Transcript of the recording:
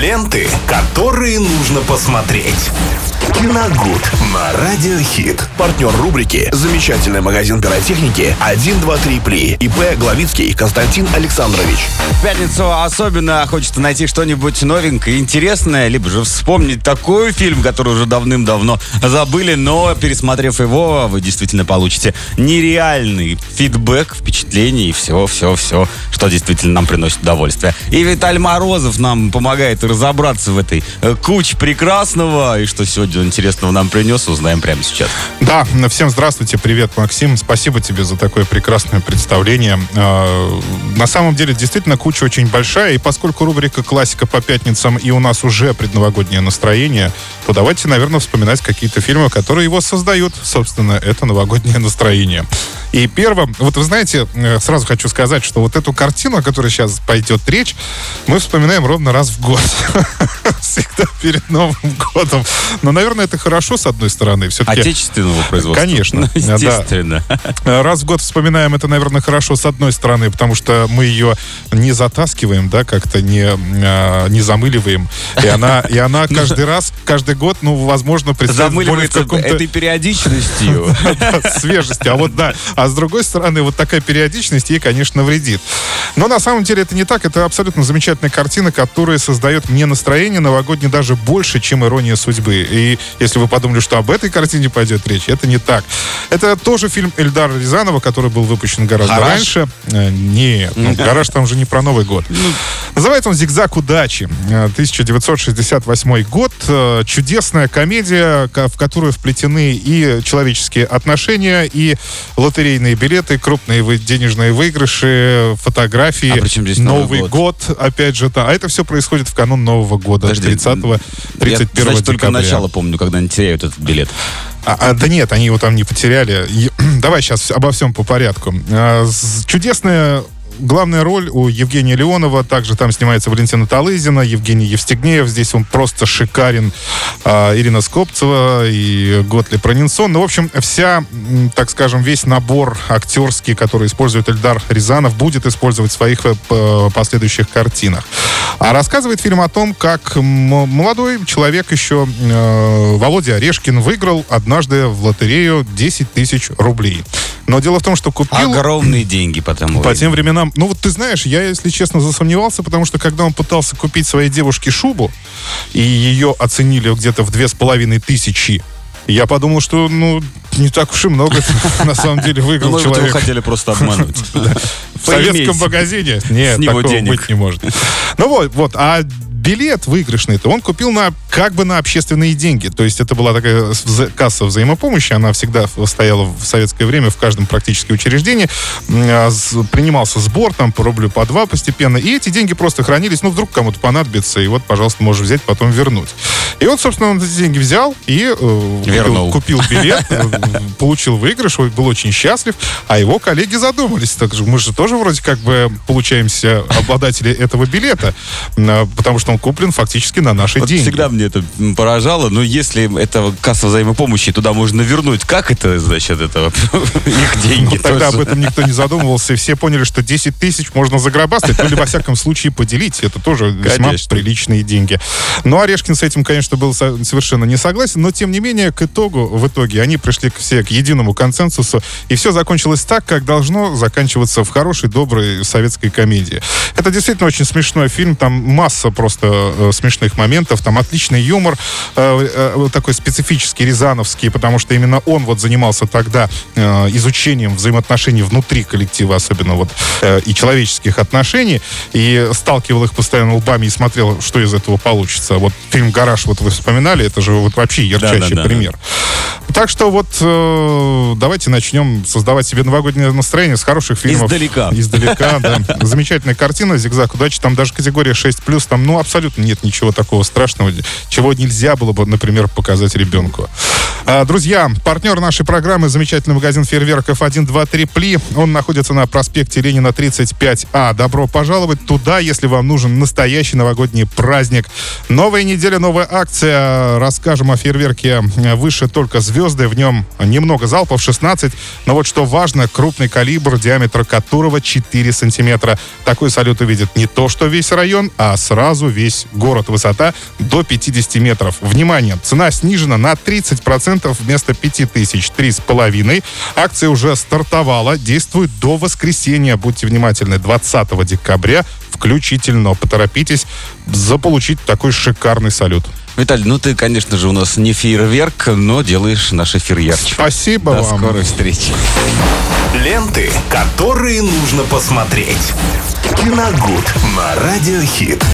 Ленты, которые нужно посмотреть. Киногуд на Радиохит. Партнер рубрики «Замечательный магазин пиротехники 123+». ИП Главицкий Константин Александрович. В пятницу особенно хочется найти что-нибудь новенькое, интересное, либо же вспомнить такой фильм, который уже давным-давно забыли, но, пересмотрев его, вы действительно получите нереальный фидбэк, впечатление и все, что действительно нам приносит удовольствие. И Виталий Морозов нам помогает разобраться в этой куче прекрасного, и что сегодня интересного нам принес, узнаем прямо сейчас. Да, всем здравствуйте, привет, Максим. Спасибо тебе за такое прекрасное представление. На самом деле, действительно, куча очень большая, и поскольку рубрика «Классика по пятницам» и у нас уже предновогоднее настроение, то давайте, наверное, вспоминать какие-то фильмы, которые его создают, собственно, это новогоднее настроение. И первым, вот вы знаете, сразу хочу сказать, что вот эту картину, о которой сейчас пойдет речь, мы вспоминаем ровно раз в год. Всегда перед Новым годом. Но, наверное, это хорошо, с одной стороны. Все-таки... Отечественного производства. Конечно. Естественно. Да. Раз в год вспоминаем, это, наверное, хорошо, с одной стороны, потому что мы ее не затаскиваем, да, как-то не замыливаем. И она каждый раз, каждый год, ну, возможно, представляет замыливается этой периодичностью. Свежестью. А вот, да. А с другой стороны, вот такая периодичность ей, конечно, вредит. Но на самом деле это не так. Это абсолютно замечательная картина, которая создает мне настроение новогоднее даже больше, чем «Ирония судьбы». И если вы подумали, что об этой картине пойдет речь, это не так. Это тоже фильм Эльдара Рязанова, который был выпущен гораздо раньше. Нет, «Гараж» там же не про Новый год. Называется он «Зигзаг удачи». 1968 год. Чудесная комедия, в которую вплетены и человеческие отношения, и лотерейные билеты, крупные денежные выигрыши, фотографии. А при чем здесь Новый год, опять же. А это все происходит в канун Нового года. 30-31 декабря. Только начало помню, когда они теряют этот билет. Да нет, они его там не потеряли. Давай сейчас обо всем по порядку. Чудесная главная роль у Евгения Леонова. Также там снимается Валентина Талызина, Евгений Евстигнеев. Здесь он просто шикарен. Ирина Скопцева и Готлиб Ранинсон. Ну, в общем, так скажем, весь набор актерский, который использует Эльдар Рязанов, будет использовать в своих последующих картинах. А рассказывает фильм о том, как молодой человек еще, Володя Орешкин, выиграл однажды в лотерею 10 тысяч рублей. Но дело в том, что купил... Огромные деньги по тем временам. Ну вот ты знаешь, я, если честно, засомневался, потому что когда он пытался купить своей девушке шубу, и ее оценили где-то в 2500, я подумал, что, не так уж и много на самом деле выиграл человек. Может, его хотели просто обмануть. В советском магазине? Нет, такого быть не может. Ну вот, а билет выигрышный-то он купил на общественные деньги. То есть это была такая касса взаимопомощи. Она всегда стояла в советское время в каждом практически учреждении. Принимался сбор там по рублю, по 2 постепенно. И эти деньги просто хранились. Вдруг кому-то понадобится. И вот, пожалуйста, можешь взять, потом вернуть. И вот, собственно, он эти деньги взял и купил билет, получил выигрыш, был очень счастлив. А его коллеги задумались. Так же, мы же тоже вроде как бы получаемся обладатели этого билета. Потому что он куплен фактически на наши деньги. Всегда мне это поражало, но если это касса взаимопомощи, туда можно вернуть. Как это за счет этого их деньги? Тогда об этом никто не задумывался, и все поняли, что 10 тысяч можно загробастать, или, во всяком случае, поделить. Это тоже весьма приличные деньги. Но Орешкин с этим, конечно, был совершенно не согласен, но, тем не менее, в итоге, они пришли все к единому консенсусу, и все закончилось так, как должно заканчиваться в хорошей, доброй советской комедии. Это действительно очень смешной фильм, там масса просто смешных моментов, там отличный юмор, такой специфический, рязановский, потому что именно он занимался тогда изучением взаимоотношений внутри коллектива, особенно и человеческих отношений, и сталкивал их постоянно лбами и смотрел, что из этого получится. Вот фильм «Гараж», вы вспоминали, это же вообще ярчайший пример. Так что давайте начнем создавать себе новогоднее настроение с хороших фильмов. Издалека, да. Замечательная картина «Зигзаг удачи», там даже категория 6+, там, абсолютно нет ничего такого страшного, чего нельзя было бы, например, показать ребенку. Друзья, партнер нашей программы — замечательный магазин фейерверков 1, 2, 3 Пли. Он находится на проспекте Ленина, 35А. Добро пожаловать туда, если вам нужен настоящий новогодний праздник. Новая неделя, новая акция. Расскажем о фейерверке «Выше только звезды». В нем немного залпов, 16. Но вот что важно, крупный калибр, диаметр которого 4 сантиметра. Такой салют увидит не то что весь район, а сразу весь город. Высота до 50 метров. Внимание, цена снижена на 30%. Вместо 5000 — 3,5. Акция уже стартовала, действует до воскресенья. Будьте внимательны, 20 декабря включительно. Поторопитесь заполучить такой шикарный салют. Виталий, ну ты, конечно же, у нас не фейерверк, но делаешь наш эфир ярче. Спасибо вам. До скорой встречи. Ленты, которые нужно посмотреть. Киногуд на Радио Хит.